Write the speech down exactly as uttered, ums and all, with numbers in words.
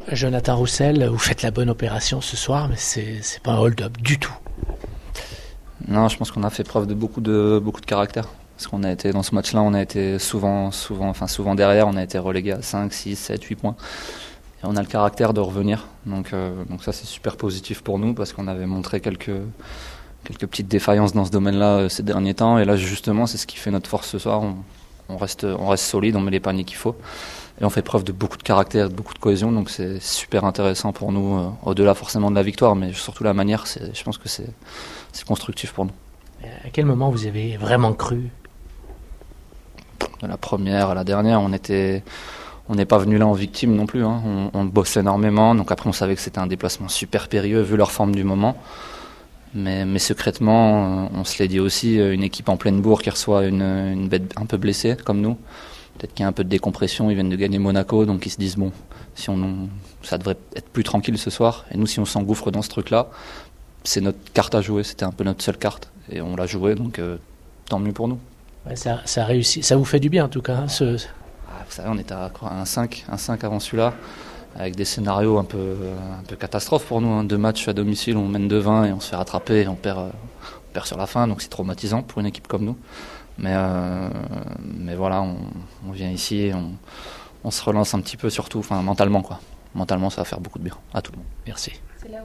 Jonathan Roussel, vous faites la bonne opération ce soir, mais c'est, c'est pas un hold-up du tout. Non, je pense qu'on a fait preuve de beaucoup de, beaucoup de caractère. Parce qu'on a été, dans ce match-là, on a été souvent, souvent, enfin souvent derrière, on a été relégué à cinq, six, sept, huit points. Et on a le caractère de revenir. Donc, euh, donc ça, c'est super positif pour nous parce qu'on avait montré quelques, quelques petites défaillances dans ce domaine-là euh, ces derniers temps. Et là, justement, c'est ce qui fait notre force ce soir. On, on, reste, on reste solide, on met les paniers qu'il faut. Et on fait preuve de beaucoup de caractère, de beaucoup de cohésion. Donc c'est super intéressant pour nous, euh, au-delà forcément de la victoire, mais surtout la manière, c'est, je pense que c'est, c'est constructif pour nous. À quel moment vous avez vraiment cru ? De la première à la dernière, on était, on n'est pas venu là en victime non plus. Hein. On, on bossait énormément, donc après on savait que c'était un déplacement super périlleux vu leur forme du moment. Mais, mais secrètement, on se l'est dit aussi, une équipe en pleine bourre qui reçoit une, une bête un peu blessée comme nous. Peut-être qu'il y a un peu de décompression, ils viennent de gagner Monaco, donc ils se disent bon, si on, ça devrait être plus tranquille ce soir. Et nous, si on s'engouffre dans ce truc-là, c'est notre carte à jouer, c'était un peu notre seule carte. Et on l'a joué, donc euh, tant mieux pour nous. Ouais, ça, ça a réussi, ça vous fait du bien en tout cas. Hein, ce... ah, vous savez, on était à quoi, un cinq, un cinq avant celui-là, avec des scénarios un peu, un peu catastrophes pour nous. Hein. Deux matchs à domicile, on mène de vingt et on se fait rattraper et on perd, on perd sur la fin, donc c'est traumatisant pour une équipe comme nous. Mais, euh, mais voilà, on, on vient ici et on, on se relance un petit peu surtout, enfin mentalement quoi. Mentalement, ça va faire beaucoup de bien à tout le monde. Merci.